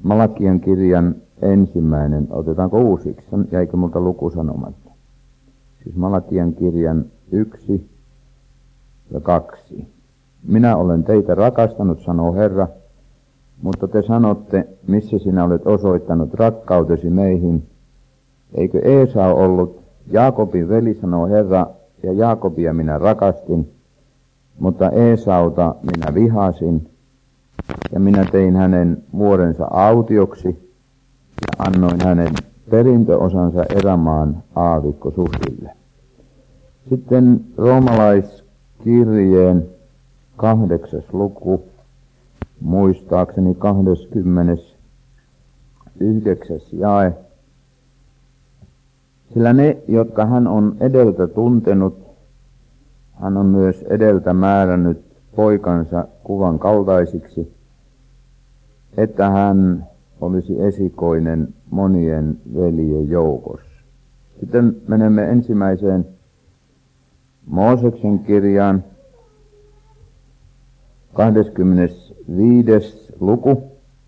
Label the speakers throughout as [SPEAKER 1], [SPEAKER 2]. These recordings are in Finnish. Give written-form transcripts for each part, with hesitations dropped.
[SPEAKER 1] Malakian kirjan 1. Otetaanko uusiksi? Jäikö multa luku sanomatta? Siis Malakian kirjan 1 ja 2. Minä olen teitä rakastanut, sanoo Herra, mutta te sanotte, missä sinä olet osoittanut rakkautesi meihin. Eikö Eesau ollut Jaakobin veli, sanoo Herra, ja Jaakobia minä rakastin, mutta Eesauta minä vihasin, ja minä tein hänen vuorensa autioksi, ja annoin hänen perintöosansa erämaan aavikkosuhdille. Sitten roomalaiskirjeen 8. luku, muistaakseni 29. jae. Sillä ne, jotka hän on edeltä tuntenut, hän on myös edeltä määrännyt poikansa kuvan kaltaisiksi, että hän olisi esikoinen monien veljen joukossa. Sitten menemme ensimmäiseen Mooseksen kirjaan, 25. luku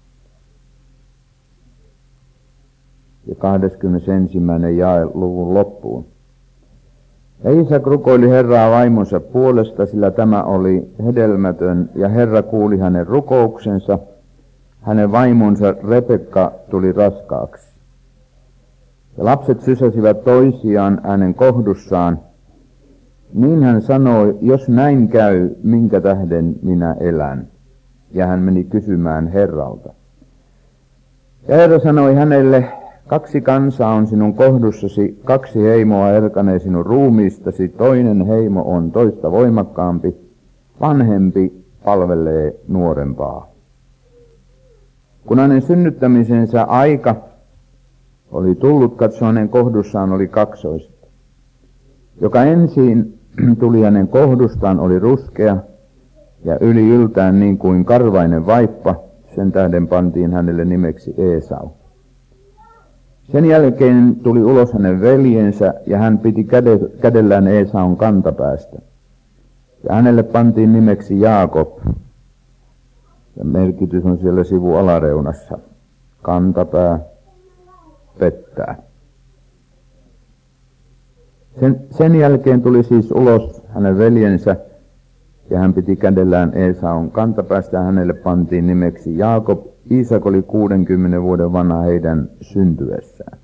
[SPEAKER 1] ja 21. jae luvun loppuun. Ja Iisak rukoili Herraa vaimonsa puolesta, sillä tämä oli hedelmätön, ja Herra kuuli hänen rukouksensa. Hänen vaimonsa Rebekka tuli raskaaksi. Ja lapset sysäsivät toisiaan hänen kohdussaan. Niin hän sanoi, jos näin käy, minkä tähden minä elän. Ja hän meni kysymään Herralta. Ja Herra sanoi hänelle, 2 kansaa on sinun kohdussasi, 2 heimoa erkanee sinun ruumiistasi, toinen heimo on toista voimakkaampi, vanhempi palvelee nuorempaa. Kun hänen synnyttämisensä aika oli tullut, katso hänen kohdussaan oli 2. Joka ensin tuli hänen kohdustaan oli ruskea ja yli yltään niin kuin karvainen vaippa, sen tähden pantiin hänelle nimeksi Eesau. Sen jälkeen tuli ulos hänen veljensä ja hän piti kädellään Eesaun kantapäästä. Ja hänelle pantiin nimeksi Jaakob. Ja merkitys on siellä sivu alareunassa. Kantapää pettää. Sen jälkeen tuli siis ulos hänen veljensä ja hän piti kädellään Eesaun kantapäästä ja hänelle pantiin nimeksi Jaakob. Iisak oli 60 vuoden vanha heidän syntyessään.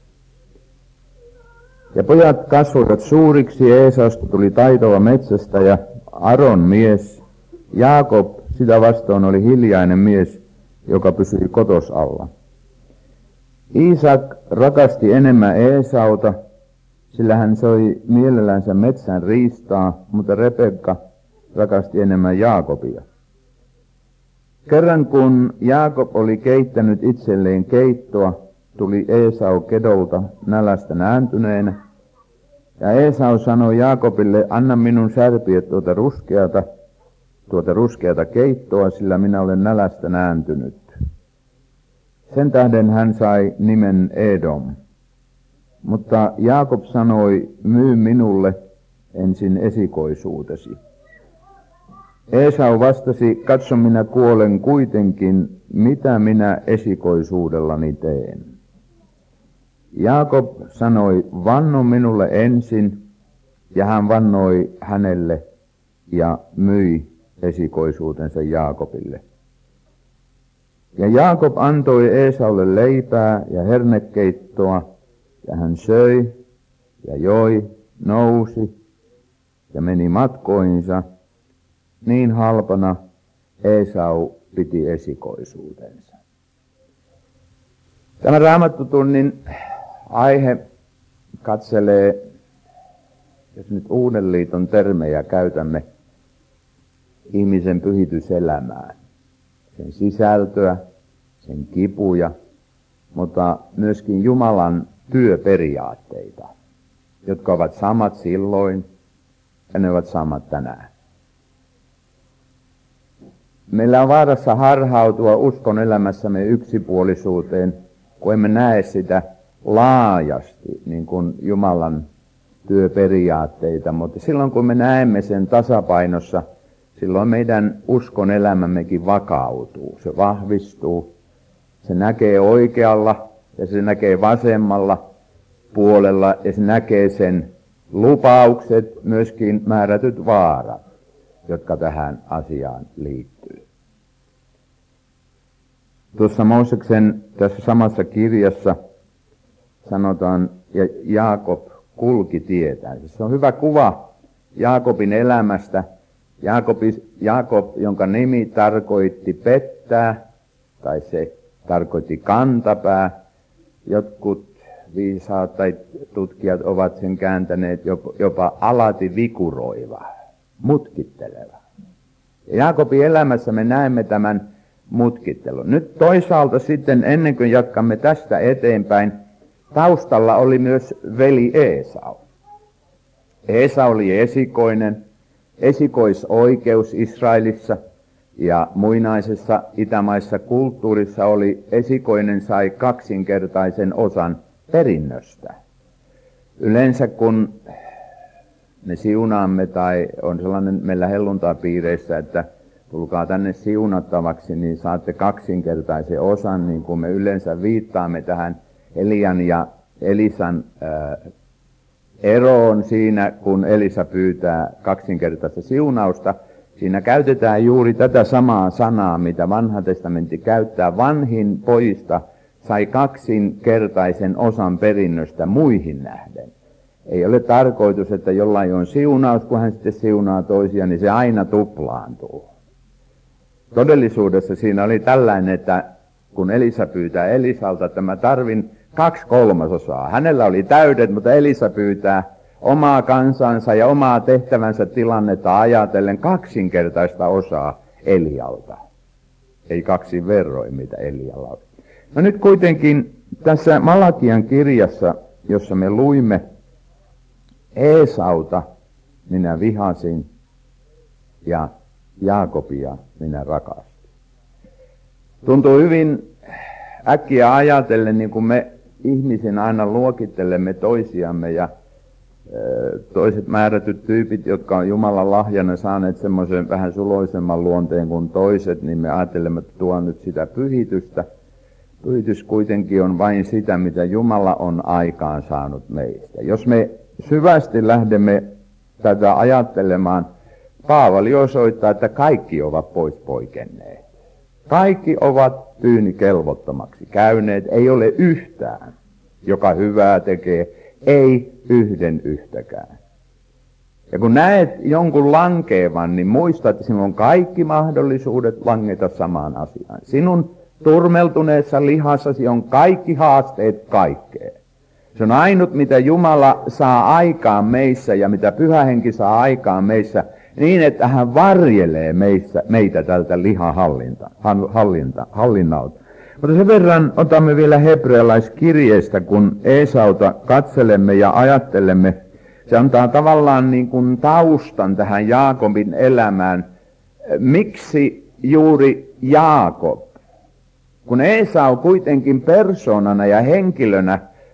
[SPEAKER 1] Ja pojat kasvoivat suuriksi, Eesausta tuli taitava metsästäjä, Aron mies. Jaakob sitä vastoin oli hiljainen mies, joka pysyi kotos alla. Iisak rakasti enemmän Eesauta, sillä hän soi mielellänsä metsän riistaa, mutta Rebekka rakasti enemmän Jaakobia. Kerran kun Jaakob oli keittänyt itselleen keittoa, tuli Eesau kedolta nälästä nääntyneenä. Ja Eesau sanoi Jaakobille, anna minun särpiä tuota ruskeata keittoa, sillä minä olen nälästä nääntynyt. Sen tähden hän sai nimen Edom. Mutta Jaakob sanoi, myy minulle ensin esikoisuutesi. Eesau vastasi, katso minä kuolen kuitenkin, mitä minä esikoisuudellani teen. Jaakob sanoi, vanno minulle ensin, ja hän vannoi hänelle ja myi esikoisuutensa Jaakobille. Ja Jaakob antoi Eesaulle leipää ja hernekeittoa, ja hän söi ja joi, nousi ja meni matkoinsa. Niin halpana Eesau piti esikoisuutensa. Tämä Raamattutunnin aihe katselee, jos nyt Uuden liiton termejä käytämme, ihmisen pyhityselämää, sen sisältöä, sen kipuja, mutta myöskin Jumalan työperiaatteita, jotka ovat samat silloin ja ne ovat samat tänään. Meillä on vaarassa harhautua uskon elämässämme yksipuolisuuteen, kun emme näe sitä laajasti, niin kuin Jumalan työperiaatteita. Mutta silloin kun me näemme sen tasapainossa, silloin meidän uskon elämämmekin vakautuu, se vahvistuu Se näkee oikealla ja se näkee vasemmalla puolella ja se näkee sen lupaukset, myöskin määrätyt vaarat, jotka tähän asiaan liittyy. Tuossa Mooseksen tässä samassa kirjassa sanotaan, ja Jaakob kulki tietään. Se on hyvä kuva Jaakobin elämästä. Jaakob, jonka nimi tarkoitti pettää, tai se tarkoitti kantapää. Jotkut viisaat tai tutkijat ovat sen kääntäneet jopa alati vikuroiva, mutkitteleva. Ja Jaakobin elämässä me näemme tämän mutkittelun. Nyt toisaalta sitten, ennen kuin jatkamme tästä eteenpäin, taustalla oli myös veli Esau. Esau oli esikoisoikeus Israelissa ja muinaisessa itämaissa kulttuurissa oli esikoinen sai kaksinkertaisen osan perinnöstä. Yleensä kun me siunaamme tai on sellainen meillä helluntaipiireissä, että tulkaa tänne siunattavaksi, niin saatte kaksinkertaisen osan, niin kuin me yleensä viittaamme tähän Elian ja Elisan eroon siinä, kun Elisa pyytää kaksinkertaista siunausta. Siinä käytetään juuri tätä samaa sanaa, mitä Vanha testamentti käyttää. Vanhin pojista sai kaksinkertaisen osan perinnöstä muihin nähden. Ei ole tarkoitus, että jollain on siunaus, kun hän sitten siunaa toisia, niin se aina tuplaantuu. Todellisuudessa siinä oli tällainen, että kun Elisa pyytää Elisalta, että mä tarvin 2/3. Hänellä oli täydet, mutta Elisa pyytää omaa kansansa ja omaa tehtävänsä tilannetta ajatellen kaksinkertaista osaa Elialta. Ei kaksin verroin, mitä Elialla oli. No nyt kuitenkin tässä Malakian kirjassa, jossa me luimme, Esauta minä vihasin ja Jaakobia minä rakastin. Tuntuu hyvin äkkiä ajatellen, niin kuin me ihmisinä aina luokittelemme toisiamme ja toiset määrätyt tyypit, jotka on Jumalan lahjana saaneet semmoisen vähän suloisemman luonteen kuin toiset, niin me ajattelemme, että tuo nyt sitä pyhitystä. Pyhitys kuitenkin on vain sitä, mitä Jumala on aikaan saanut meistä. Jos me syvästi lähdemme tätä ajattelemaan, Paavali osoittaa, että kaikki ovat pois poikenneet. Kaikki ovat tyynikelvottomaksi käyneet, ei ole yhtään, joka hyvää tekee, ei yhden yhtäkään. Ja kun näet jonkun lankeevan, niin muista, että sinulla on kaikki mahdollisuudet langeta samaan asiaan. Sinun turmeltuneessa lihassasi on kaikki haasteet kaikkeen. Se on ainut, mitä Jumala saa aikaan meissä ja mitä Pyhä Henki saa aikaan meissä, niin että hän varjelee meitä tältä lihan hallinnalta. Mutta sen verran otamme vielä hebrealaiskirjeestä, kun Esauta katselemme ja ajattelemme. Se antaa tavallaan niin kuin taustan tähän Jaakobin elämään. Miksi juuri Jaakob? Kun Esau kuitenkin persoonana ja henkilönä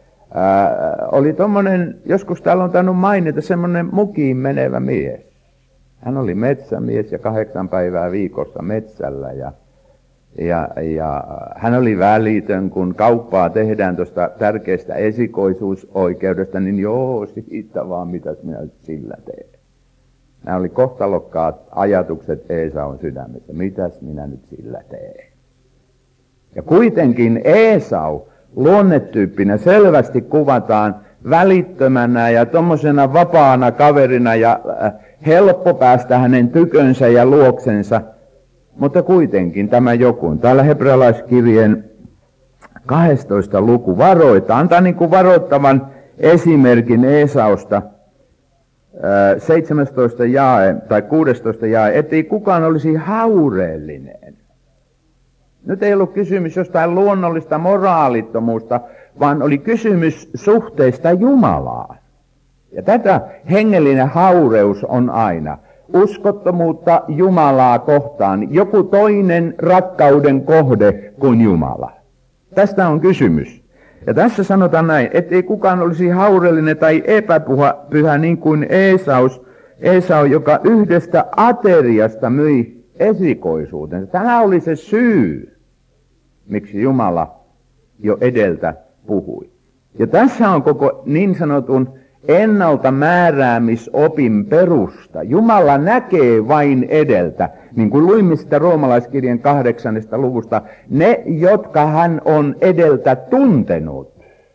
[SPEAKER 1] oli tommonen, joskus täällä on tainnut mainita, semmoinen mukiin menevä mies. Hän oli metsämies ja 8 päivää viikossa metsällä ja hän oli välitön, kun kauppaa tehdään tuosta tärkeästä esikoisuusoikeudesta, niin joo, siitä vaan, mitäs minä nyt sillä teen. Nämä oli kohtalokkaat ajatukset Esaun sydämessä, mitäs minä nyt sillä teen. Ja kuitenkin Esau luonnetyyppinä selvästi kuvataan välittömänä ja tommosena vapaana kaverina ja helppo päästä hänen tykönsä ja luoksensa, mutta kuitenkin tämä joku. Täällä hebrealaiskirjeen 12 luku varoittaa, antaa niin kuin varoittavan esimerkin Esausta, 17 jae tai 16 jae, ettei kukaan olisi haureellinen. Nyt ei ollut kysymys jostain luonnollista moraalittomuutta, vaan oli kysymys suhteesta Jumalaan. Ja tätä hengellinen haureus on aina uskottomuutta Jumalaa kohtaan, joku toinen rakkauden kohde kuin Jumala. Tästä on kysymys. Ja tässä sanotaan näin, ettei kukaan olisi haureellinen tai epäpyhä niin kuin Esau, joka yhdestä ateriasta myi esikoisuutensa. Tämä oli se syy, miksi Jumala jo edeltä puhui. Ja tässä on koko niin sanotun ennalta määräämisopin perusta. Jumala näkee vain edeltä, niin kuin luimme sitä roomalaiskirjan 8. luvusta, ne, jotka hän on edeltä tuntenut.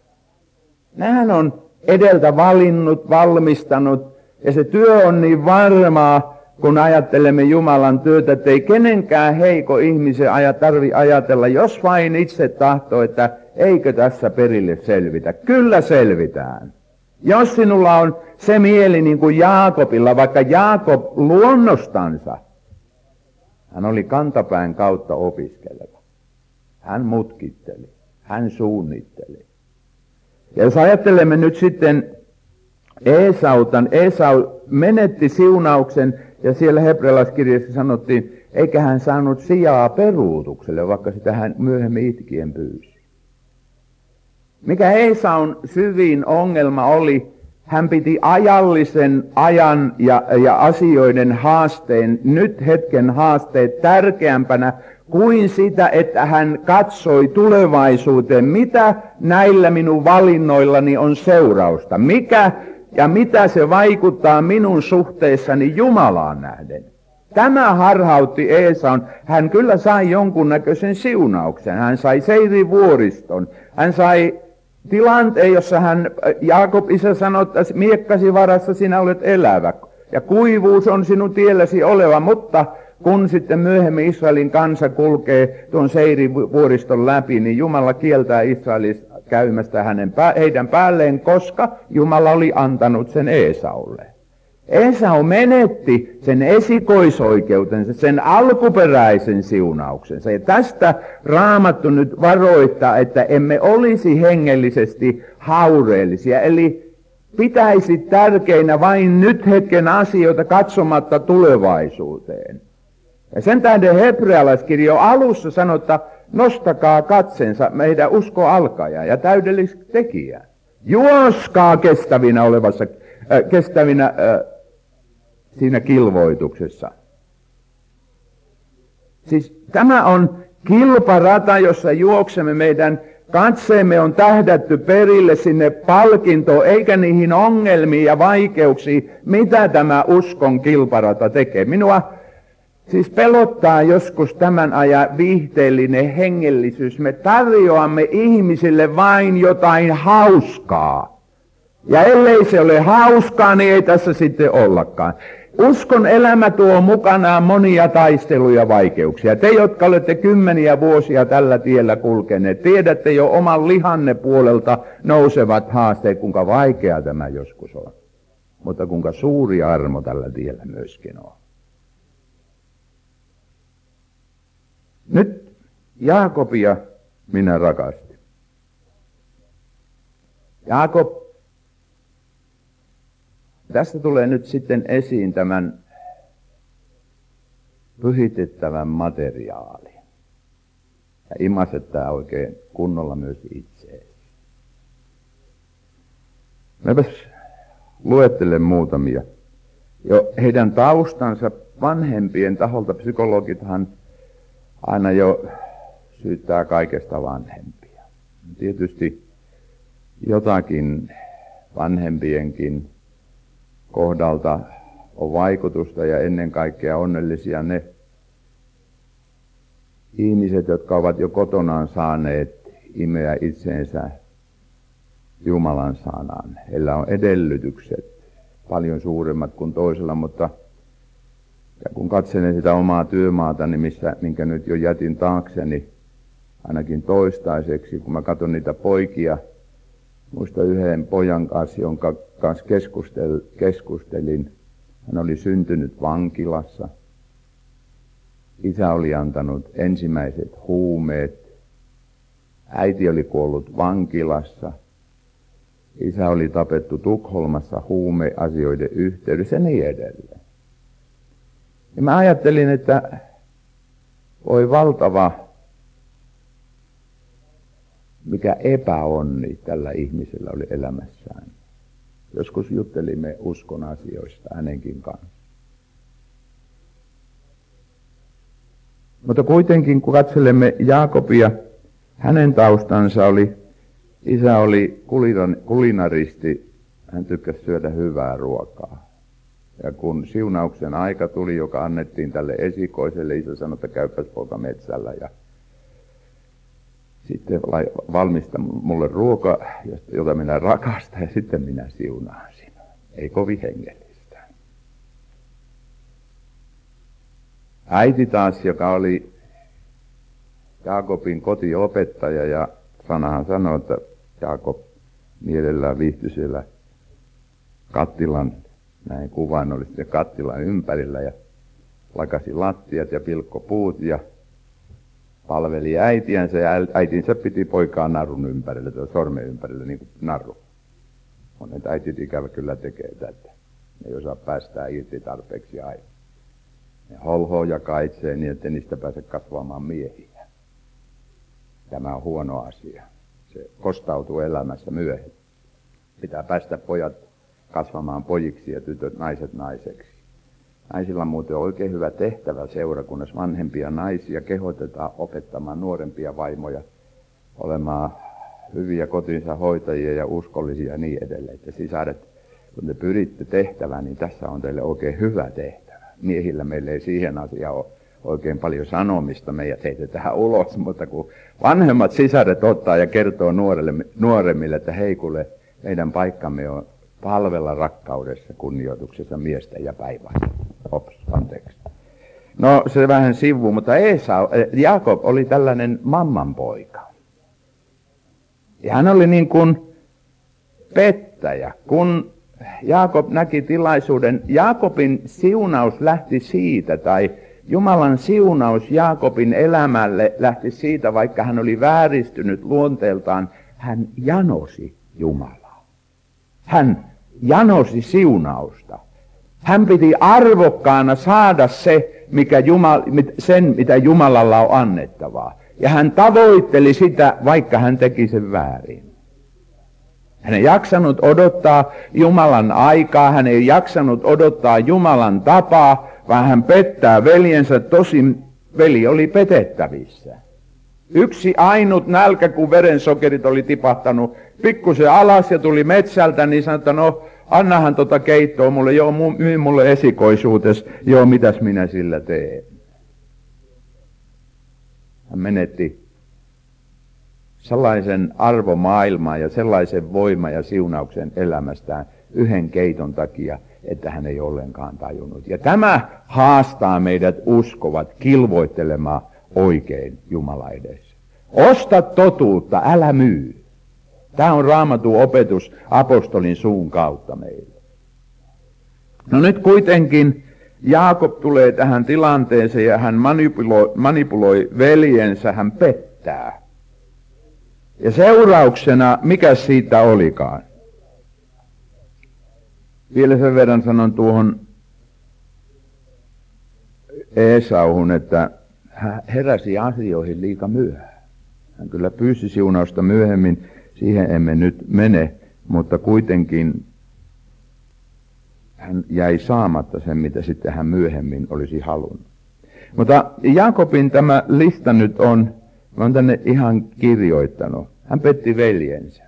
[SPEAKER 1] Nehän on edeltä valinnut, valmistanut, ja se työ on niin varmaa, kun ajattelemme Jumalan työtä, että ei kenenkään heiko ihmisen tarvi ajatella, jos vain itse tahtoo, että eikö tässä perille selvitä. Kyllä selvitään. Jos sinulla on se mieli niin kuin Jaakobilla, vaikka Jaakob luonnostansa, hän oli kantapään kautta opiskeleva. Hän mutkitteli, hän suunnitteli. Ja jos ajattelemme nyt sitten Esautan, Esau menetti siunauksen, ja siellä hebrealaiskirjassa sanottiin, eikä hän saanut sijaa peruutukselle, vaikka sitä hän myöhemmin itkien pyysi. Mikä Esaun syvin ongelma oli, hän piti ajallisen ajan ja asioiden haasteen, nyt hetken haasteet tärkeämpänä kuin sitä, että hän katsoi tulevaisuuteen, mitä näillä minun valinnoillani on seurausta, mikä ja mitä se vaikuttaa minun suhteessani Jumalaan nähden. Tämä harhautti Esaun. Hän kyllä sai jonkunnäköisen siunauksen. Hän sai Seirin vuoriston. Hän sai tilanteen, jossa Jaakob isä sanoi, että miekkasi varassa sinä olet elävä. Ja kuivuus on sinun tielläsi oleva, mutta kun sitten myöhemmin Israelin kansa kulkee tuon Seirin vuoriston läpi, niin Jumala kieltää Israelista käymästä heidän päälleen, koska Jumala oli antanut sen Esaulle. Esau menetti sen esikoisoikeutensa, sen alkuperäisen siunauksensa. Ja tästä Raamattu nyt varoittaa, että emme olisi hengellisesti haureellisia. Eli pitäisi tärkeinä vain nyt hetken asioita katsomatta tulevaisuuteen. Ja sen tähden hebrealaiskirja alussa sanotaan, nostakaa katsensa meidän usko alkaja ja täydellistä tekijää. Juoskaa kestävinä siinä kilvoituksessa. Siis tämä on kilparata, jossa juoksemme, meidän katseemme on tähdätty perille sinne palkintoon, eikä niihin ongelmiin ja vaikeuksiin, mitä tämä uskon kilparata tekee. Minua siis pelottaa joskus tämän ajan viihteellinen hengellisyys. Me tarjoamme ihmisille vain jotain hauskaa. Ja ellei se ole hauskaa, niin ei tässä sitten ollakaan. Uskon elämä tuo mukanaan monia taisteluja ja vaikeuksia. Te, jotka olette kymmeniä vuosia tällä tiellä kulkeneet, tiedätte jo oman lihanne puolelta nousevat haasteet, kuinka vaikea tämä joskus on. Mutta kuinka suuri armo tällä tiellä myöskin on. Nyt Jaakobia minä rakastin. Jaakob, tästä tulee nyt sitten esiin tämän pyhitettävän materiaalin. Ja imasettaa oikein kunnolla myös itseesi. Mäpäs luettelen muutamia. Jo heidän taustansa vanhempien taholta psykologithan aina jo syyttää kaikesta vanhempia. Tietysti jotakin vanhempienkin kohdalta on vaikutusta ja ennen kaikkea onnellisia ne ihmiset, jotka ovat jo kotonaan saaneet imeä itseensä Jumalan sanan. Heillä on edellytykset paljon suuremmat kuin toisella, mutta ja kun katselen sitä omaa työmaatani, minkä nyt jo jätin taakseni, ainakin toistaiseksi, kun mä katson niitä poikia, muista yhden pojan kanssa, jonka kanssa keskustelin. Hän oli syntynyt vankilassa. Isä oli antanut ensimmäiset huumeet. Äiti oli kuollut vankilassa. Isä oli tapettu Tukholmassa huumeasioiden yhteydessä ja niin edelleen. Ja mä ajattelin, että voi valtava, mikä epäonni tällä ihmisellä oli elämässään. Joskus juttelimme uskon asioista hänenkin kanssa. Mutta kuitenkin, kun katselemme Jaakobia, Hänen taustansa oli, isä oli kulinaristi, hän tykkäsi syödä hyvää ruokaa. Ja kun siunauksen aika tuli, joka annettiin tälle esikoiselle, isä sanoi, että käypäs poika metsällä ja sitten valmista mulle ruoka, jota minä rakastan, ja sitten minä siunaan sinua. Ei kovin hengellistä. Äiti taas, joka oli Jaakobin kotiopettaja, ja sanahan sanoi, että Jaakob mielellään viihtyi siellä kattilan, näin kuvainnollisesti kattilan ympärillä, ja lakasi lattiat ja pilkkopuut, ja palveli äitiänsä, ja äitinsä piti poikaa narun ympärillä, tai sormen ympärillä, niin kuin narru. Monet äitit ikävä kyllä tekee tätä. Ne ei osaa päästää irti tarpeeksi aina. Ne holhoo ja kaitsee niin, että niistä pääse kasvamaan miehiä. Tämä on huono asia. Se kostautuu elämässä myöhemmin. Pitää päästä pojat kasvamaan pojiksi ja tytöt naiset naiseksi. Naisilla muuten on oikein hyvä tehtävä seurakunnassa. Vanhempia naisia kehotetaan opettamaan nuorempia vaimoja olemaan hyviä kotinsa hoitajia ja uskollisia ja niin edelleen. Että sisaret, kun te pyritte tehtävään, niin tässä on teille oikein hyvä tehtävä. Miehillä meillä ei siihen asiaan ole oikein paljon sanomista, meidät heitetään ulos, mutta kun vanhemmat sisaret ottaa ja kertoo nuoremmille, että hei kuule, meidän paikkamme on palvella rakkaudessa, kunnioituksessa miestä ja päinvastoin. Anteeksi. No se vähän sivu, mutta Jaakob oli tällainen mamman poika. Ja hän oli niin kuin pettäjä. Kun Jaakob näki tilaisuuden, Jaakobin siunaus lähti siitä, tai Jumalan siunaus Jaakobin elämälle lähti siitä, vaikka hän oli vääristynyt luonteeltaan, hän janosi Jumalaa. Hän janosi siunausta. Hän piti arvokkaana saada sen, mitä Jumalalla on annettavaa. Ja hän tavoitteli sitä, vaikka hän teki sen väärin. Hän ei jaksanut odottaa Jumalan aikaa, hän ei jaksanut odottaa Jumalan tapaa, vaan hän pettää veljensä, tosin veli oli petettävissä. Yksi ainut nälkä, kun verensokerit oli tipahtanut pikkusen alas ja tuli metsältä, niin sanoi, että no annahan tota keittoa mulle, joo myy mulle esikoisuutes, joo mitäs minä sillä teen. Hän menetti sellaisen arvomaailman ja sellaisen voiman ja siunauksen elämästään yhden keiton takia, että hän ei ollenkaan tajunnut. Ja tämä haastaa meidät uskovat kilvoittelemaan oikein Jumala edessä. Osta totuutta, älä myy. Tämä on Raamatun opetus apostolin suun kautta meille. No nyt kuitenkin Jaakob tulee tähän tilanteeseen ja hän manipuloi veljensä, hän pettää. Ja seurauksena, mikä siitä olikaan? Vielä sen verran sanon tuohon Esauhun, että hän heräsi asioihin liika myöhään. Hän kyllä pyysi siunausta myöhemmin, siihen emme nyt mene, mutta kuitenkin hän jäi saamatta sen, mitä sitten hän myöhemmin olisi halunnut. Mutta Jaakobin tämä lista nyt on, mä oon tänne ihan kirjoittanut. Hän petti veljensä.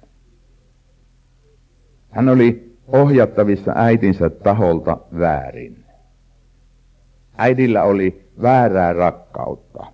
[SPEAKER 1] Hän oli ohjattavissa äitinsä taholta väärin. Äidillä oli väärää rakkautta.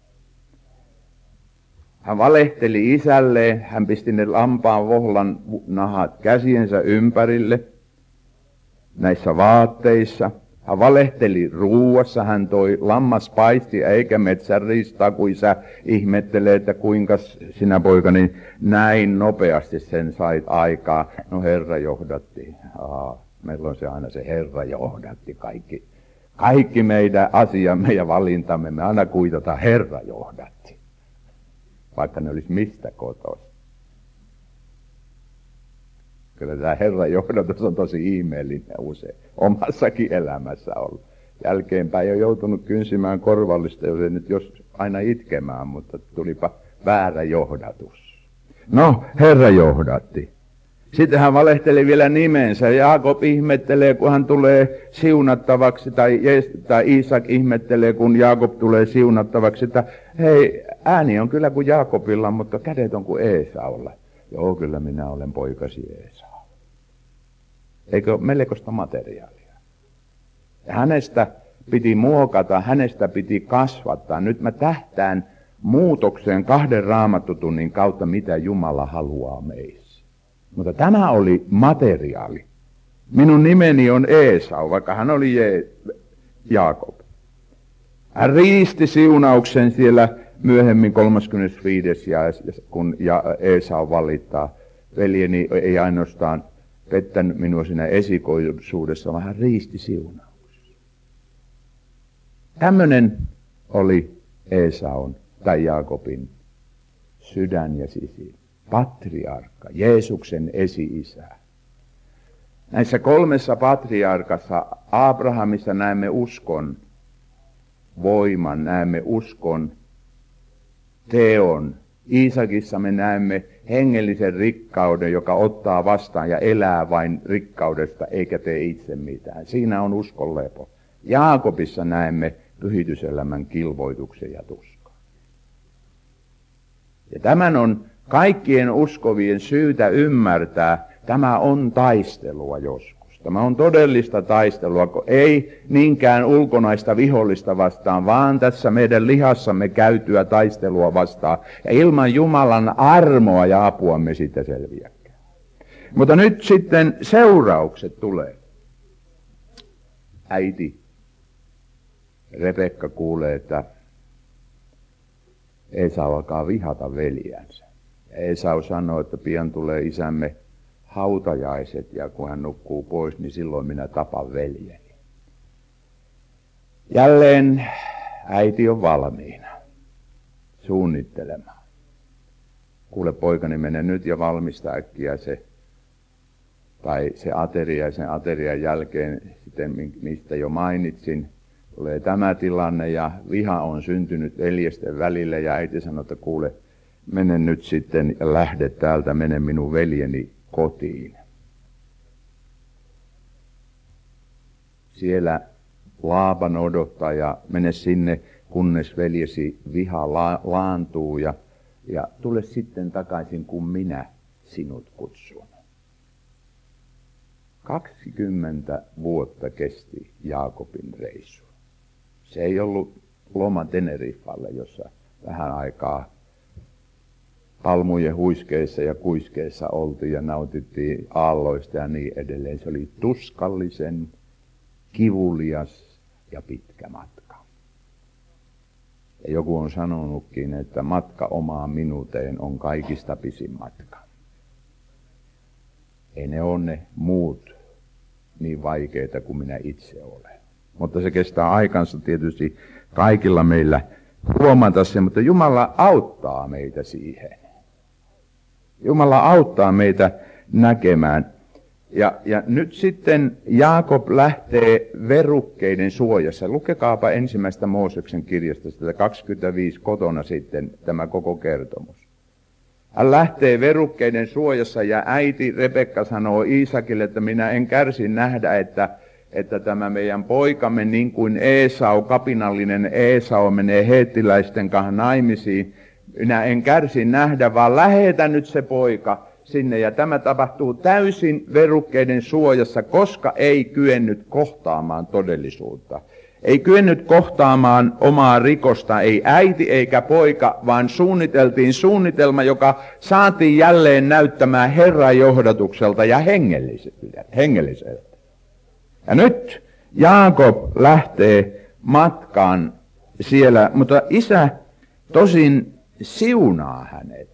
[SPEAKER 1] Hän valehteli isälleen, hän pisti ne lampaan vohlan nahat käsiensä ympärille näissä vaatteissa. Hän valehteli ruuassa, hän toi lammaspaistia eikä metsänristaa, kun isä ihmettelee, että kuinka sinä poikani näin nopeasti sen sait aikaa. No Herra johdatti. Meillä on se aina se Herra johdatti kaikki meidän asiamme ja valintamme. Me aina kuitataan Herra johdatti, vaikka ne olisi mistä kotoisin. Kyllä tämä Herran johdatus on tosi ihmeellinen usein. Omassakin elämässä ollut. Jälkeenpäin on joutunut kynsimään korvallista, jos ei nyt jos aina itkemään, mutta tulipa väärä johdatus. No, Herra johdatti. Sitten hän valehteli vielä nimensä. Jaakob ihmettelee, kun hän tulee siunattavaksi, tai Iisak ihmettelee, kun Jaakob tulee siunattavaksi, että hei ääni on kyllä kuin Jaakobilla, mutta kädet on kuin Eesaulla. Joo, kyllä minä olen poikasi Eesau. Eikö melkoista materiaalia? Ja hänestä piti muokata, hänestä piti kasvattaa. Nyt mä tähtään muutokseen 2 raamattutunnin kautta, mitä Jumala haluaa meissä. Mutta tämä oli materiaali. Minun nimeni on Eesau, vaikka hän oli Jaakob. Hän riisti siunauksen siellä myöhemmin 35. kun Eesau valittaa. Veljeni ei ainoastaan pettänyt minua siinä esikoisuudessa, vaan hän riisti siunauksen. Tämmöinen oli Eesaun tai Jaakobin sydän ja sisin. Patriarkka, Jeesuksen esi-isä. Näissä 3 patriarkassa, Abrahamissa näemme uskon voiman, näemme uskon teon. Iisakissa me näemme hengellisen rikkauden, joka ottaa vastaan ja elää vain rikkaudesta eikä tee itse mitään. Siinä on uskon lepo. Jaakobissa näemme pyhityselämän kilvoituksen ja tuskan. Ja tämän on kaikkien uskovien syytä ymmärtää, tämä on taistelua joskus. Tämä on todellista taistelua, ei niinkään ulkonaista vihollista vastaan, vaan tässä meidän lihassamme käytyä taistelua vastaan. Ja ilman Jumalan armoa ja apua me siitä selviäkään. Mutta nyt sitten seuraukset tulee. Äiti Rebekka kuulee, että Esau alkaa vihata veljänsä. Ja Esau sanoo, että pian tulee isämme hautajaiset, ja kun hän nukkuu pois, niin silloin minä tapan veljeni. Jälleen äiti on valmiina suunnittelemaan. Kuule poikani, mene nyt ja valmista äkkiä se ateria, ja sen aterian jälkeen, sitten mistä jo mainitsin, tulee tämä tilanne, ja viha on syntynyt veljesten välillä, ja äiti sanoo, että kuule, mene nyt sitten ja lähde täältä, mene minun veljeni kotiin. Siellä Laaban odottaa ja mene sinne, kunnes veljesi viha laantuu ja tule sitten takaisin, kun minä sinut kutsun. 20 vuotta kesti Jaakobin reissu. Se ei ollut loma Teneriffalle, jossa vähän aikaa palmujen huiskeissa ja kuiskeissa oltiin ja nautittiin aalloista ja niin edelleen. Se oli tuskallisen, kivulias ja pitkä matka. Ja joku on sanonutkin, että matka omaan minuuteen on kaikista pisin matka. Ei ne ole ne muut niin vaikeita kuin minä itse olen. Mutta se kestää aikansa tietysti kaikilla meillä huomata se, mutta Jumala auttaa meitä siihen. Jumala auttaa meitä näkemään. Ja nyt sitten Jaakob lähtee verukkeiden suojassa. Lukekaapa ensimmäistä Mooseksen kirjasta, sitä 25 kotona sitten tämä koko kertomus. Hän lähtee verukkeiden suojassa ja äiti Rebekka sanoo Iisakille, että minä en kärsi nähdä, että tämä meidän poikamme niin kuin Eesau, kapinallinen Eesau menee heettiläisten kanssa naimisiin. Minä en kärsi nähdä, vaan lähetä nyt se poika sinne. Ja tämä tapahtuu täysin verukkeiden suojassa, koska ei kyennyt kohtaamaan todellisuutta. Ei kyennyt kohtaamaan omaa rikosta, ei äiti eikä poika, vaan suunniteltiin suunnitelma, joka saatiin jälleen näyttämään Herran johdatukselta ja hengelliseltä. Ja nyt Jaakob lähtee matkaan siellä, mutta isä tosin siunaa hänet.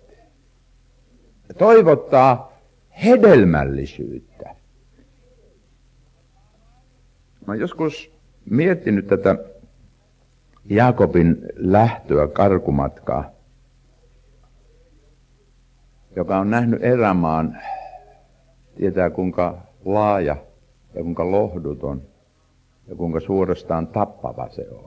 [SPEAKER 1] Toivottaa hedelmällisyyttä. Mä joskus miettinyt tätä Jaakobin lähtöä, karkumatkaa, joka on nähnyt erämaan, tietää kuinka laaja ja kuinka lohduton ja kuinka suorastaan tappava se on.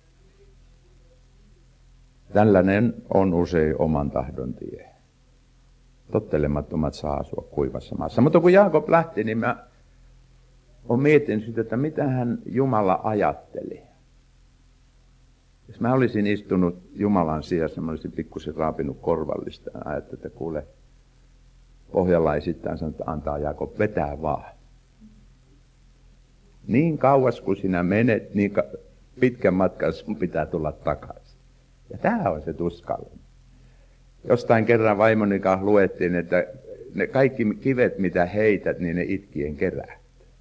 [SPEAKER 1] Tällainen on usein oman tahdon tie. Tottelemattomat saa asua kuivassa maassa. Mutta kun Jaakob lähti, niin mä olen miettinyt sitä, että mitä hän Jumala ajatteli. Jos mä olisin istunut Jumalan sijassa, mä olisin pikkusen raapinut korvallista ja ajattelin, että kuule, pohjalaisittain sanoi, että antaa Jaakob vetää vaan. Niin kauas kun sinä menet, niin pitkän matkan sun pitää tulla takaisin. Ja tämä on se tuskallinen. Jostain kerran vaimoni kanssa luettiin, että ne kaikki kivet, mitä heität, niin ne itkien kerää.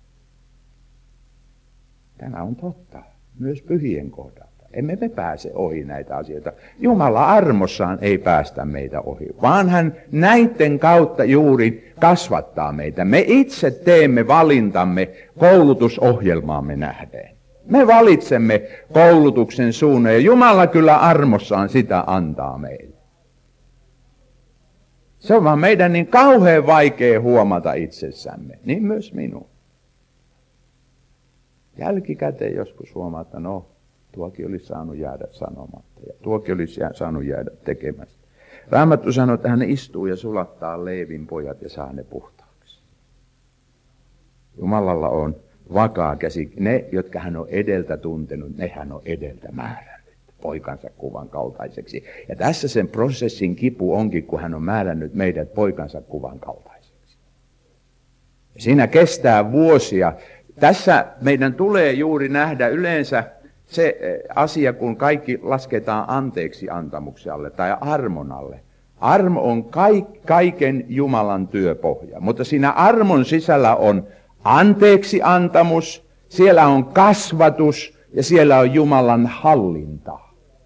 [SPEAKER 1] Tämä on totta, myös pyhien kohdalta. Emme me pääse ohi näitä asioita. Jumala armossaan ei päästä meitä ohi, vaan hän näiden kautta juuri kasvattaa meitä. Me itse teemme valintamme koulutusohjelmaamme nähden. Me valitsemme koulutuksen suunnan ja Jumala kyllä armossaan sitä antaa meille. Se on vaan meidän niin kauhean vaikea huomata itsessämme, niin myös minun. Jälkikäteen joskus huomaa, että no, tuokin olisi saanut jäädä sanomatta ja tuokin olisi saanut jäädä tekemästä. Raamattu sanoo, että hän istuu ja sulattaa Leevin pojat ja saa ne puhtaaksi. Jumalalla on vakaa käsi. Ne, jotka hän on edeltä tuntenut, ne hän on edeltä määrännyt poikansa kuvan kaltaiseksi. Ja tässä sen prosessin kipu onkin, kun hän on määrännyt meidät poikansa kuvan kaltaiseksi. Ja siinä kestää vuosia. Tässä meidän tulee juuri nähdä yleensä se asia, kun kaikki lasketaan anteeksi antamuksen alle tai armon alle. Armo on kaiken Jumalan työpohja, mutta siinä armon sisällä on anteeksi antamus, siellä on kasvatus ja siellä on Jumalan hallinta.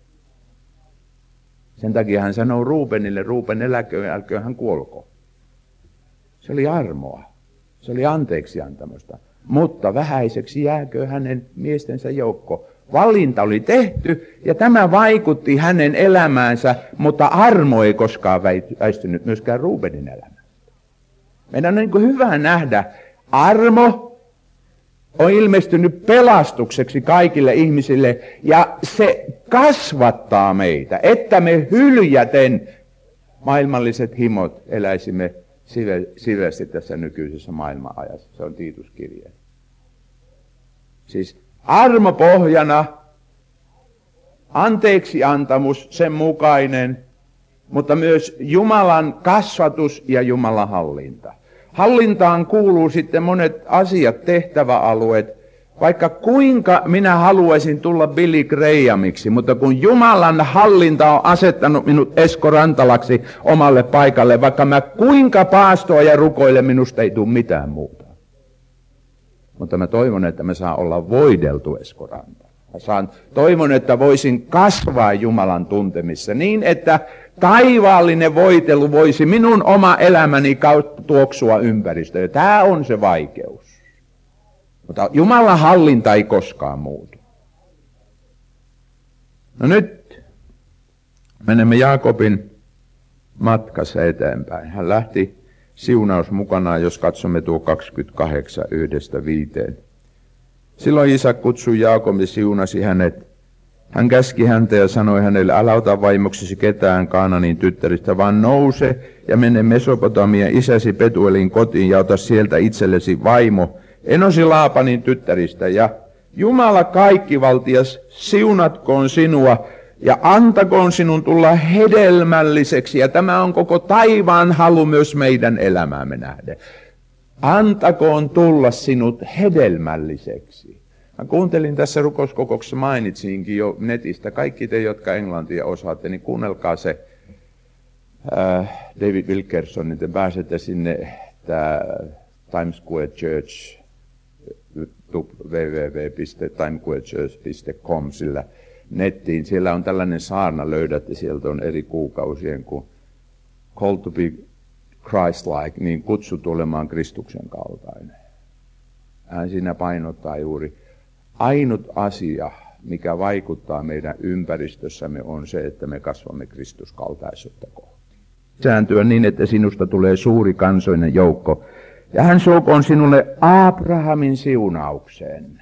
[SPEAKER 1] Sen takia hän sanoo Ruubenille, Ruuben eläköön, älköön hän kuolko. Se oli armoa, se oli anteeksi antamusta, mutta vähäiseksi jääkö hänen miestensä joukko. Valinta oli tehty ja tämä vaikutti hänen elämäänsä, mutta armo ei koskaan väistynyt myöskään Ruubenin elämään. Meidän on niin hyvä nähdä, armo on ilmestynyt pelastukseksi kaikille ihmisille ja se kasvattaa meitä, että me hyljäten maailmalliset himot eläisimme siveästi tässä nykyisessä maailmanajassa. Se on Tiituskirje. Siis armopohjana, anteeksiantamus sen mukainen, mutta myös Jumalan kasvatus ja Jumalan hallinta. Hallintaan kuuluu sitten monet asiat, tehtäväalueet, vaikka kuinka minä haluaisin tulla Billy Grahamiksi, mutta kun Jumalan hallinta on asettanut minut Esko Rantalaksi omalle paikalle, vaikka mä kuinka paastoa ja rukoile, minusta ei tule mitään muuta. Mutta mä toivon, että mä saan olla voideltu Esko Rantala. Toivon, että voisin kasvaa Jumalan tuntemissa niin, että taivaallinen voitelu voisi minun oma elämäni kautta tuoksua ympäristöön. Tämä on se vaikeus. Mutta Jumalan hallinta ei koskaan muutu. No nyt menemme Jaakobin matkassa eteenpäin. Hän lähti siunaus mukanaan, jos katsomme tuo 28, 1-5. Silloin isä kutsui Jaakobin ja siunasi hänet. Hän käski häntä ja sanoi hänelle, älä ota vaimoksesi ketään Kaananin tyttäristä, vaan nouse ja mene Mesopotamia isäsi Petuelin kotiin ja ota sieltä itsellesi vaimo Enosi Laapanin tyttäristä. Ja Jumala kaikkivaltias, siunatkoon sinua ja antakoon sinun tulla hedelmälliseksi. Ja tämä on koko taivaan halu myös meidän elämäämme nähden. Antakoon tulla sinut hedelmälliseksi. Mä kuuntelin tässä rukouskokouksessa, mainitsinkin jo netistä. Kaikki te, jotka englantia osaatte, niin kuunnelkaa se David Wilkerson, niin te pääsette sinne Times Square Church, www.timesquarechurch.com, sillä nettiin. Siellä on tällainen saarna, löydätte, sieltä on eri kuukausien, kun Call to be Christ-like, niin kutsut olemaan Kristuksen kaltainen. Hän siinä painottaa juuri, ainut asia, mikä vaikuttaa meidän ympäristössämme, on se, että me kasvamme Kristuskaltaisuutta kohti. Sääntyä niin, että sinusta tulee suuri kansoinen joukko. Ja hän suokoon sinulle Abrahamin siunauksen.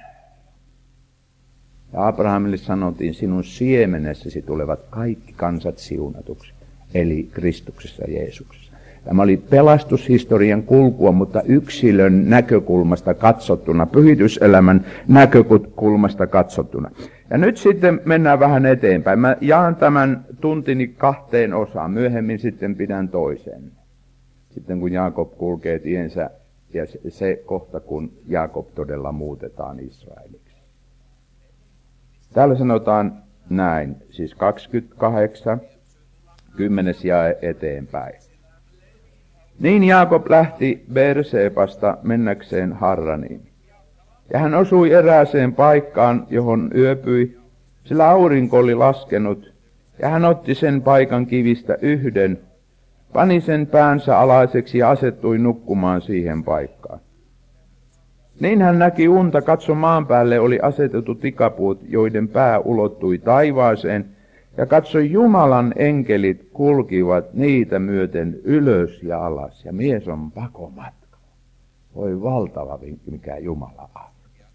[SPEAKER 1] Ja Abrahamille sanottiin, sinun siemenessäsi tulevat kaikki kansat siunatuksi, eli Kristuksessa ja Jeesuksessa. Tämä oli pelastushistorian kulkua, mutta yksilön näkökulmasta katsottuna, pyhityselämän näkökulmasta katsottuna. Ja nyt sitten mennään vähän eteenpäin. Mä jaan tämän tuntini 2 osaan, myöhemmin sitten pidän toisen. Sitten kun Jaakob kulkee tiensä ja se kohta, kun Jaakob todella muutetaan Israeliksi. Täällä sanotaan näin, siis 28, 10 jae eteenpäin. Niin Jaakob lähti Beersebasta mennäkseen Harraniin. Ja hän osui erääseen paikkaan, johon yöpyi, sillä aurinko oli laskenut, ja hän otti sen paikan kivistä yhden, pani sen päänsä alaiseksi ja asettui nukkumaan siihen paikkaan. Niin hän näki unta, katso maan päälle oli asetettu tikapuut, joiden pää ulottui taivaaseen, ja katso Jumalan enkelit kulkivat niitä myöten ylös ja alas, ja mies on pakomatka. Voi valtava mikä Jumala on.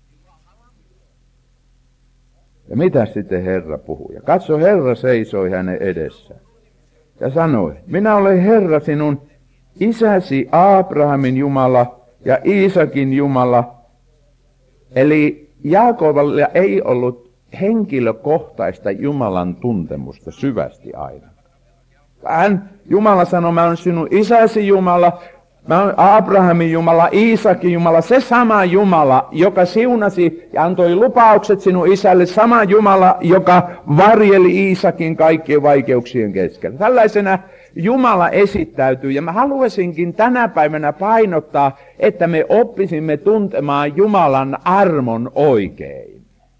[SPEAKER 1] Ja mitä sitten Herra puhui? Ja katso, Herra seisoi hänen edessään ja sanoi, minä olen Herra sinun isäsi Abrahamin Jumala ja Iisakin Jumala. Eli Jaakoballa ei ollut henkilökohtaista Jumalan tuntemusta syvästi aina. Jumala sanoi, mä olen sinun isäsi Jumala, mä olen Abrahamin Jumala, Iisakin Jumala, se sama Jumala, joka siunasi ja antoi lupaukset sinun isälle, sama Jumala, joka varjeli Iisakin kaikkien vaikeuksien keskellä. Tällaisena Jumala esittäytyy, ja mä haluaisinkin tänä päivänä painottaa, että me oppisimme tuntemaan Jumalan armon oikein.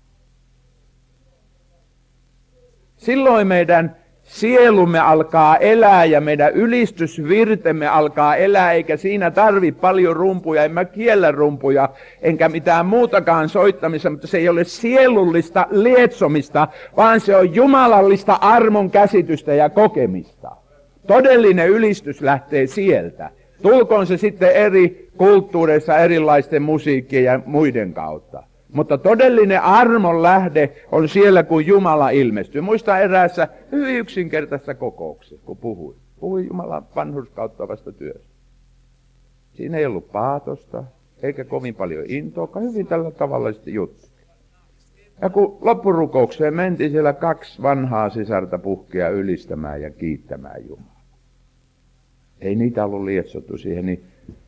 [SPEAKER 1] Silloin meidän sielumme alkaa elää ja meidän ylistysvirtemme alkaa elää, eikä siinä tarvi paljon rumpuja. En mä kiellä rumpuja, enkä mitään muutakaan soittamista, mutta se ei ole sielullista lietsomista, vaan se on jumalallista armon käsitystä ja kokemista. Todellinen ylistys lähtee sieltä. Tulkoon se sitten eri kulttuureissa erilaisten musiikkien ja muiden kautta. Mutta todellinen armon lähde on siellä, kun Jumala ilmestyy. Muistan eräässä hyvin yksinkertaisessa kokouksessa, kun puhuin Jumalan vanhurskauttavasta työstä. Siinä ei ollut paatosta, eikä kovin paljon intoa, hyvin tällä tavalla sitten juttu. Ja kun loppurukoukseen mentiin, siellä 2 vanhaa sisarta puhkea ylistämään ja kiittämään Jumalaa. Ei niitä ollut lietsottu siihen, niin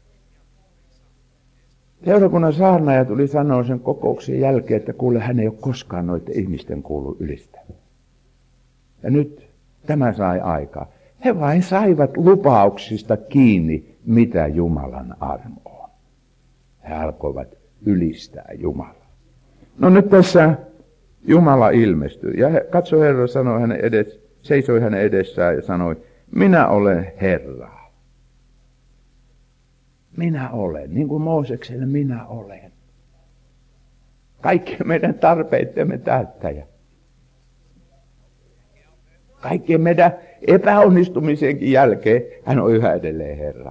[SPEAKER 1] seurakunnan saarnaaja tuli sanoa sen kokouksen jälkeen, että kuule, hän ei ole koskaan noiden ihmisten kuullut ylistää. Ja nyt tämä sai aikaa. He vain saivat lupauksista kiinni, mitä Jumalan armo on. He alkoivat ylistää Jumalaa. No nyt tässä Jumala ilmestyi. Ja katso, Herra sanoi seisoi hänen edessään ja sanoi, minä olen Herra. Minä olen, niin kuin Moosekselle minä olen. Kaikkien meidän tarpeittemme täyttäjä. Kaikkien meidän epäonnistumisenkin jälkeen hän on yhä edelleen Herra.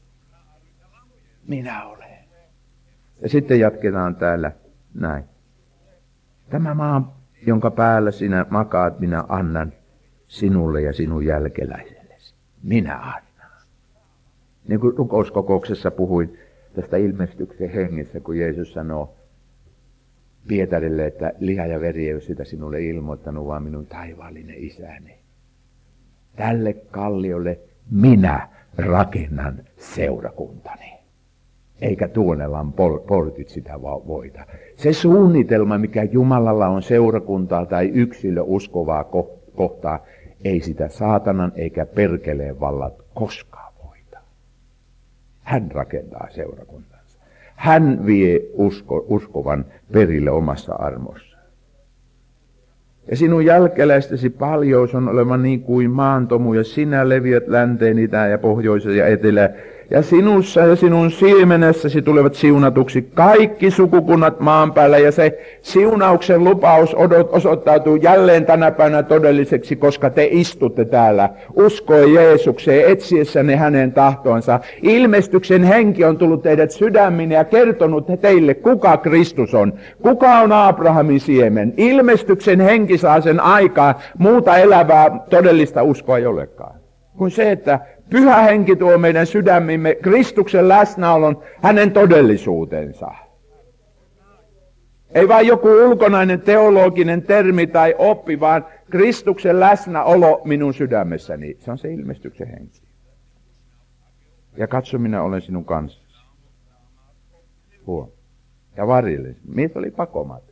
[SPEAKER 1] Minä olen. Ja sitten jatketaan täällä näin. Tämä maa, jonka päällä sinä makaat, minä annan sinulle ja sinun jälkeläisellesi. Minä annan. Niin kuin rukouskokouksessa puhuin tästä ilmestyksen hengessä, kun Jeesus sanoo Pietarille, että liha ja veri ei ole sitä sinulle ilmoittanut, vaan minun taivaallinen isäni. Tälle kalliolle minä rakennan seurakuntani. Eikä Tuonelan portit sitä voita. Se suunnitelma, mikä Jumalalla on seurakuntaa tai yksilö uskovaa kohtaa, ei sitä saatanan eikä perkeleen vallat koskaan voita. Hän rakentaa seurakuntansa. Hän vie uskovan perille omassa armossaan. Ja sinun jälkeläistesi paljous on oleva niin kuin maantomu, ja sinä leviät länteen, itään ja pohjoiseen ja etelään. Ja sinussa ja sinun siemenessäsi tulevat siunatuksi kaikki sukukunnat maan päällä, ja se siunauksen lupaus osoittautuu jälleen tänä päivänä todelliseksi, koska te istutte täällä uskoen Jeesukseen, etsiessänne hänen tahtoansa. Ilmestyksen henki on tullut teidät sydämiin ja kertonut teille, kuka Kristus on, kuka on Abrahamin siemen. Ilmestyksen henki saa sen aikaan, muuta elävää todellista uskoa ei olekaan. Kuin se, että
[SPEAKER 2] Pyhä Henki tuo meidän sydämimme Kristuksen läsnäolon, hänen todellisuutensa. Ei vain joku ulkonainen teologinen termi tai oppi, vaan Kristuksen läsnäolo minun sydämessäni. Se on se ilmestyksen henki. Ja katso, minä olen sinun kanssasi. Huom. Ja varjellen. Mies oli pakomatta.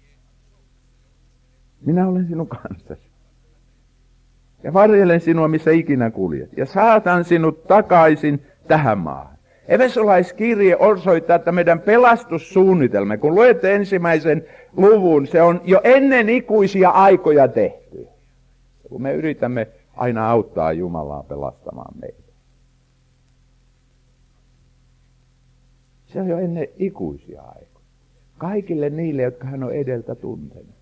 [SPEAKER 2] Minä olen sinun kanssasi. Ja varjelen sinua, missä ikinä kuljet. Ja saatan sinut takaisin tähän maahan. Efesolaiskirje osoittaa, että meidän pelastussuunnitelma, kun luette ensimmäisen luvun, se on jo ennen ikuisia aikoja tehty. Kun me yritämme aina auttaa Jumalaa pelastamaan meitä. Se on jo ennen ikuisia aikoja. Kaikille niille, jotka hän on edeltä tuntenut.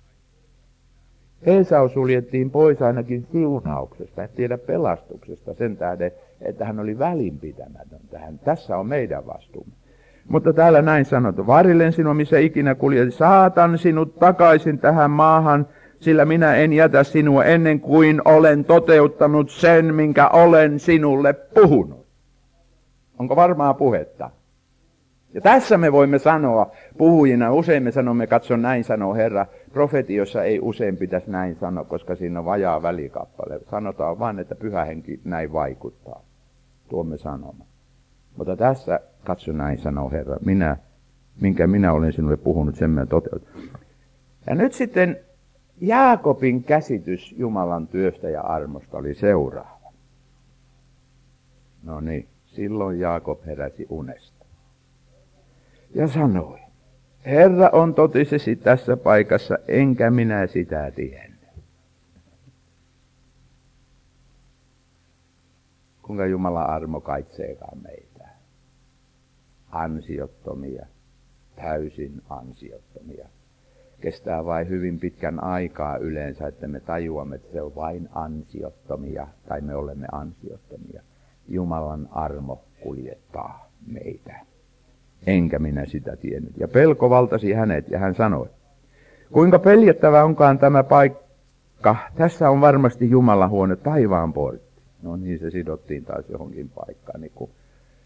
[SPEAKER 2] Esau suljettiin pois ainakin siunauksesta, et tiedä pelastuksesta sen tähden, että hän oli välinpitämätön tähän. Tässä on meidän vastuumme. Mutta täällä näin sanottu, varjelen sinua missä ikinä kuljet, saatan sinut takaisin tähän maahan, sillä minä en jätä sinua ennen kuin olen toteuttanut sen, minkä olen sinulle puhunut. Onko varmaa puhetta? Ja tässä me voimme sanoa puhujina, usein me sanomme, katso näin sanoo Herra, profetiossa ei usein pitäisi näin sanoa, koska siinä on vajaa välikappale. Sanotaan vain, että Pyhä Henki näin vaikuttaa. Tuomme sanoma. Mutta tässä, katso näin sanoo Herra, minkä minä olen sinulle puhunut, sen minä toteutan. Ja nyt sitten Jaakobin käsitys Jumalan työstä ja armosta oli seuraava. No niin, silloin Jaakob heräsi unesta. Ja sanoi, Herra on totisesti tässä paikassa, enkä minä sitä tiennyt. Kuinka Jumalan armo kaitseekaan meitä. Ansiottomia, täysin ansiottomia. Kestää vain hyvin pitkän aikaa yleensä, että me tajuamme, että se on vain ansiottomia, tai me olemme ansiottomia. Jumalan armo kuljettaa meitä. Enkä minä sitä tiennyt. Ja pelko valtasi hänet, ja hän sanoi, kuinka peljettävä onkaan tämä paikka, tässä on varmasti Jumalan huone, taivaan portti. No niin, se sidottiin taas johonkin paikkaan. Niin kuin,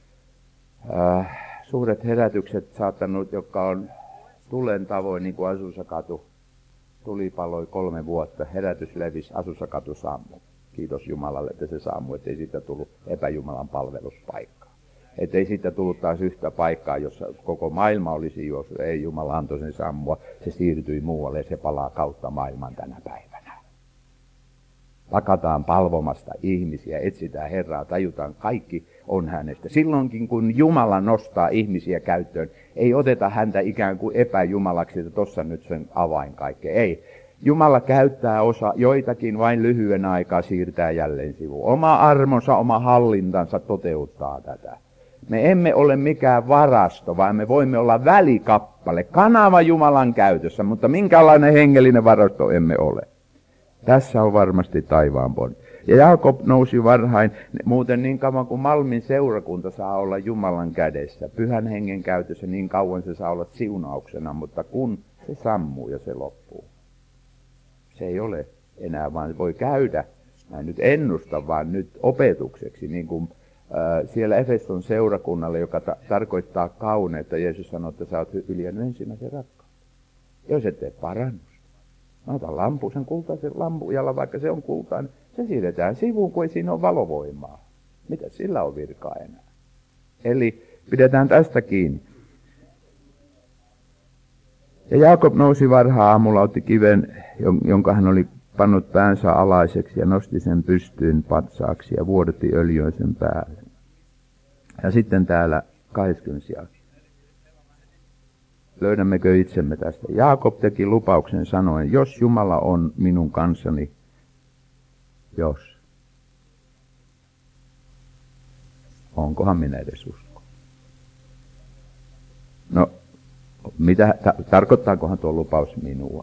[SPEAKER 2] suuret herätykset saattanut, jotka on tulen tavoin, niin kuin Asusakatu, tulipaloi 3 vuotta, herätys levisi, Asusakatu sammui. Kiitos Jumalalle, että se sammui, ettei siitä tullut epäjumalan palveluspaikka. Että ei siitä tullut taas yhtä paikkaa, jossa koko maailma olisi juossut. Ei, Jumala antoi sen sammua. Se siirtyi muualle ja se palaa kautta maailman tänä päivänä. Lakataan palvomasta ihmisiä, etsitään Herraa, tajutaan kaikki on hänestä. Silloinkin kun Jumala nostaa ihmisiä käyttöön, ei oteta häntä ikään kuin epäjumalaksi, että tossa nyt sen avain kaikkea. Ei. Jumala käyttää joitakin vain lyhyen aikaa siirtää jälleen sivuun. Oma armonsa, oma hallintansa toteuttaa tätä. Me emme ole mikään varasto, vaan me voimme olla välikappale, kanava Jumalan käytössä, mutta minkälainen hengellinen varasto emme ole. Tässä on varmasti taivaan portti. Ja Jaakob nousi varhain, muuten niin kauan kuin Malmin seurakunta saa olla Jumalan kädessä, Pyhän Hengen käytössä, niin kauan se saa olla siunauksena, mutta kun se sammuu ja se loppuu. Se ei ole enää, vaan voi käydä, mä en nyt ennusta, vaan nyt opetukseksi, niin kuin siellä Efeson seurakunnalle, joka tarkoittaa kauneutta. Jeesus sanoi, että sä oot yliännyt ensimmäisen rakkauden. Jos et tee parannusta. Mä otan lampu, sen kultaisen lampujalla, vaikka se on kultainen, se siirretään sivuun, kun ei siinä ole valovoimaa. Mitä sillä on virkaa enää? Eli pidetään tästä kiinni. Ja Jaakob nousi varhaan aamulla, otti kiven, jonka hän oli pannut päänsä alaiseksi ja nosti sen pystyyn patsaaksi ja vuodatti öljyä sen päälle. Ja sitten täällä 20 jakso. Löydämmekö itsemme tästä? Jaakob teki lupauksen sanoen, jos Jumala on minun kanssani, jos. Onkohan minä edes usko? No, tarkoittaakohan tuo lupaus minua?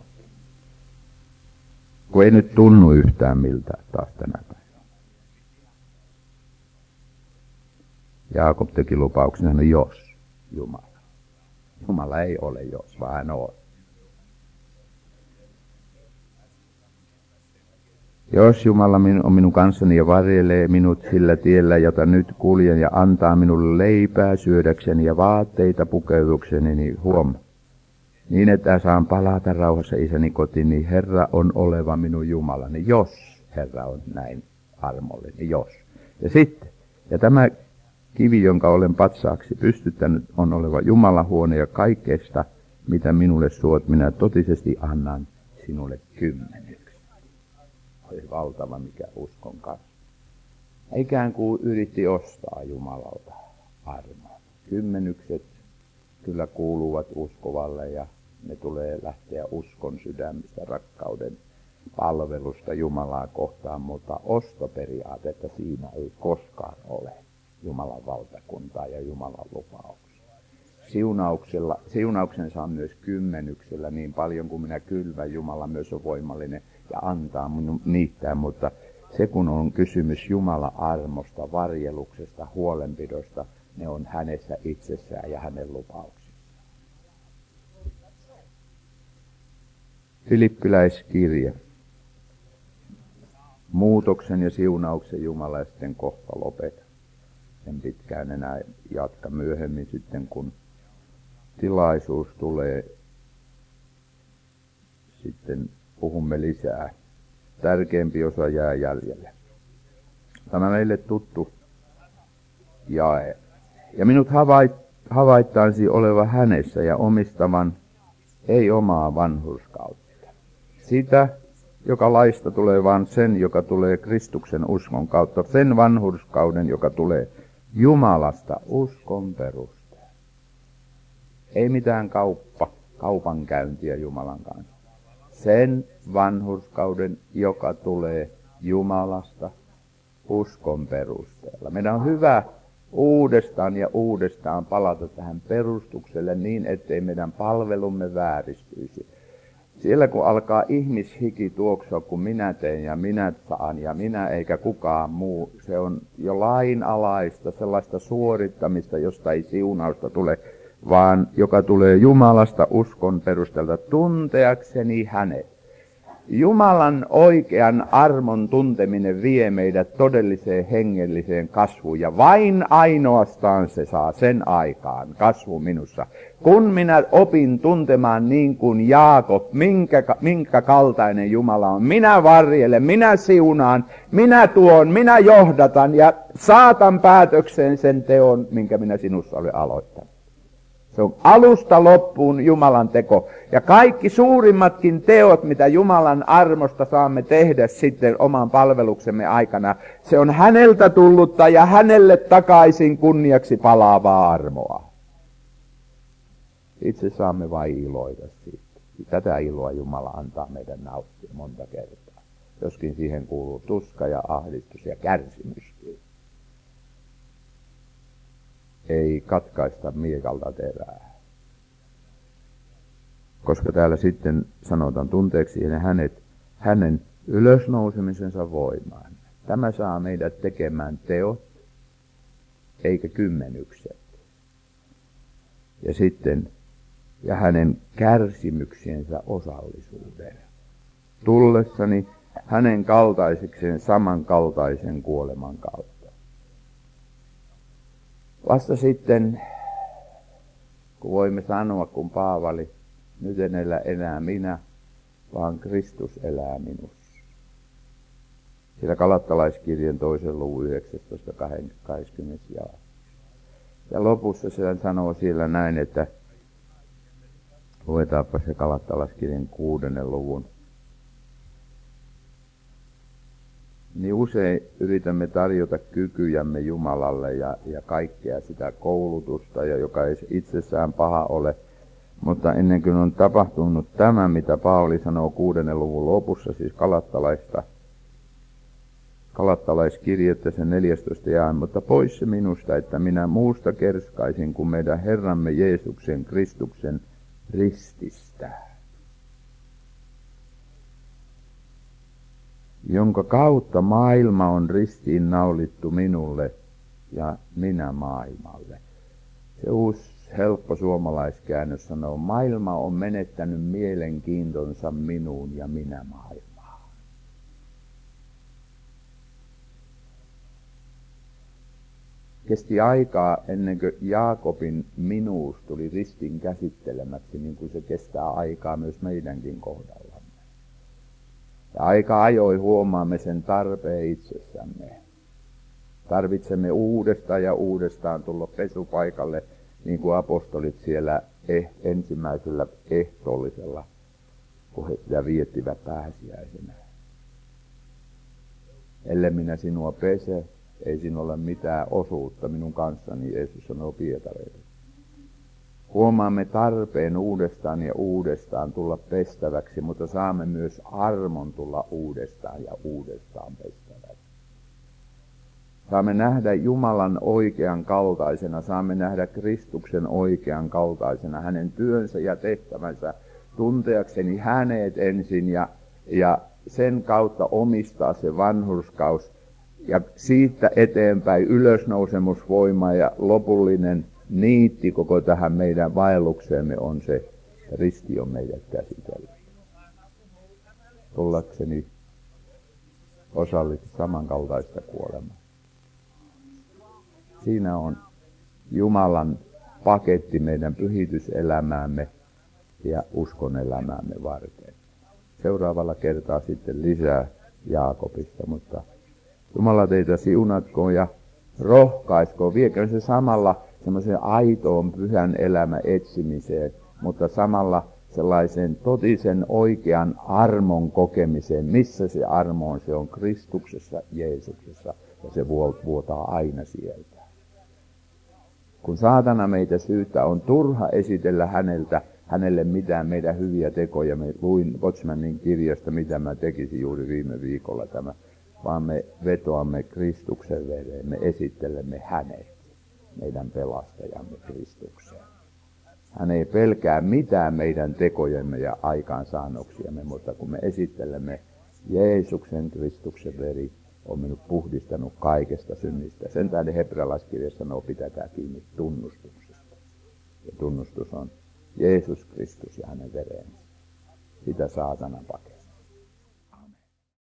[SPEAKER 2] Kun ei nyt tunnu yhtään miltään taas tänä päivänä. Jaakob teki lupauksen, sanoi jos Jumala. Jumala ei ole jos, vaan hän on. Jos Jumala on minun kanssani ja varjelee minut sillä tiellä, jota nyt kuljen, ja antaa minulle leipää syödäkseni ja vaatteita pukeudukseni, niin niin että saan palata rauhassa isäni kotiin, niin Herra on oleva minun Jumalani, jos Herra on näin armollinen, jos. Ja sitten, ja tämä kivi, jonka olen patsaaksi pystyttänyt, on oleva Jumalan huone, ja kaikesta, mitä minulle suot, minä totisesti annan sinulle 10. Oli valtava mikä uskon kanssa. Ikään kuin yritti ostaa Jumalalta armoa. 10 kyllä kuuluvat uskovalle ja ne tulee lähteä uskon sydämistä, rakkauden palvelusta Jumalaa kohtaan, mutta ostoperiaatetta siinä ei koskaan ole. Jumalan valtakuntaa ja Jumalan lupauksia. Siunauksen saa myös 10 niin paljon kuin minä kylvän. Jumala myös on voimallinen ja antaa minun niittää, mutta se kun on kysymys Jumalan armosta, varjeluksesta, huolenpidosta, ne on hänessä itsessään ja hänen lupauksissaan. Filippiläiskirje. Muutoksen ja siunauksen Jumala ja sitten kohta lopetan. En pitkään enää jatka myöhemmin sitten, kun tilaisuus tulee. Sitten puhumme lisää. Tärkeämpi osa jää jäljelle. Tämä meille tuttu jae. Ja minut havaittaisi oleva hänessä ja omistavan ei omaa vanhurskautta. Sitä, joka laista tulee, vaan sen, joka tulee Kristuksen uskon kautta. Sen vanhurskauden, joka tulee Jumalasta uskon perusteella. Ei mitään kaupankäyntiä Jumalan kanssa. Sen vanhurskauden, joka tulee Jumalasta uskon perusteella. Meidän on hyvä uudestaan ja uudestaan palata tähän perustukselle niin, ettei meidän palvelumme vääristyisi. Siellä kun alkaa ihmishiki tuoksua, kun minä teen ja minä saan ja minä eikä kukaan muu, se on jo lainalaista, sellaista suorittamista, josta ei siunausta tule, vaan joka tulee Jumalasta uskon perusteelta tunteakseni hänet. Jumalan oikean armon tunteminen vie meidät todelliseen hengelliseen kasvuun, ja vain ainoastaan se saa sen aikaan kasvu minussa. Kun minä opin tuntemaan niin kuin Jaakob, minkä kaltainen Jumala on, minä varjelen, minä siunaan, minä tuon, minä johdatan ja saatan päätökseen sen teon, minkä minä sinussa olen aloittanut. Se on alusta loppuun Jumalan teko. Ja kaikki suurimmatkin teot, mitä Jumalan armosta saamme tehdä sitten oman palveluksemme aikana, se on häneltä tullutta ja hänelle takaisin kunniaksi palaavaa armoa. Itse saamme vain iloita siitä. Tätä iloa Jumala antaa meidän nauttia monta kertaa. Joskin siihen kuuluu tuska ja ahdistus ja kärsimyskin. Ei katkaista miekalta terää. Koska täällä sitten sanotaan tunteeksi hänen ylösnousemisensa voimaan. Tämä saa meidät tekemään teot, eikä 10. Ja sitten, ja hänen kärsimyksiensä osallisuuden. Tullessani hänen kaltaisekseen samankaltaisen kuoleman kautta. Vasta sitten, kun voimme sanoa, kun Paavali, nyt en elä enää minä, vaan Kristus elää minussa. Siellä Galattalaiskirjan 2. luvun 19.20 jae. Ja lopussa se sanoo siellä näin, että luetaanpa se Galattalaiskirjan 6. luvun. Niin usein yritämme tarjota kykyjämme Jumalalle ja kaikkea sitä koulutusta, ja joka ei itsessään paha ole. Mutta ennen kuin on tapahtunut tämä, mitä Paavali sanoo 6. luvun lopussa, siis Galattalaiskirjettä sen 14. jae, mutta pois se minusta, että minä muusta kerskaisin kuin meidän Herramme Jeesuksen Kristuksen rististä, jonka kautta maailma on ristiin naulittu minulle ja minä maailmalle. Se uusi helppo suomalaiskäännös sanoo, maailma on menettänyt mielenkiintonsa minuun ja minä maailmaan. Kesti aikaa ennen kuin Jaakobin minuus tuli ristin käsittelemäksi, niin kuin se kestää aikaa myös meidänkin kohdallamme. Ja aika ajoin huomaamme sen tarpeen itsessämme. Tarvitsemme uudestaan ja uudestaan tulla pesupaikalle, niin kuin apostolit siellä ensimmäisellä ehtoollisella, kun he sitä viettivät pääsiäisenä. Ellei minä sinua pese, ei sinulla ole mitään osuutta minun kanssani, Jeesus sanoo Pietareille. Huomaamme tarpeen uudestaan ja uudestaan tulla pestäväksi, mutta saamme myös armon tulla uudestaan ja uudestaan pestäväksi. Saamme nähdä Jumalan oikean kaltaisena, saamme nähdä Kristuksen oikean kaltaisena, hänen työnsä ja tehtävänsä, tunteakseni hänet ensin ja sen kautta omistaa se vanhurskaus ja siitä eteenpäin ylösnousemusvoima ja lopullinen niitti koko tähän meidän vaellukseemme on se, että risti on meidät käsitellyt. Tullakseni osalliseksi samankaltaista kuolemaa. Siinä on Jumalan paketti meidän pyhityselämäämme ja uskon elämäämme varten. Seuraavalla kertaa sitten lisää Jaakobista, mutta Jumala teitä siunatkoon ja rohkaiskoon. Viekö se samalla semmoiseen aitoon pyhän elämän etsimiseen, mutta samalla sellaisen totisen oikean armon kokemiseen. Missä se armo on? Se on Kristuksessa, Jeesuksessa ja se vuotaa aina sieltä. Kun saatana meitä syyttää, on turha esitellä hänelle mitään meidän hyviä tekoja. Me luin Watchmanin kirjasta, mitä mä tekisin juuri viime viikolla tämä, vaan me vetoamme Kristuksen vereen, me esittelemme hänet, meidän pelastajamme Kristukseen. Hän ei pelkää mitään meidän tekojemme ja aikaansaannoksiamme, mutta kun me esittelemme Jeesuksen Kristuksen veri, on minut puhdistanut kaikesta synnistä. Sen tähden hebrealaiskirja sanoo, pitäkää kiinni tunnustuksesta. Ja tunnustus on Jeesus Kristus ja hänen verensä. Sitä saatana pakee.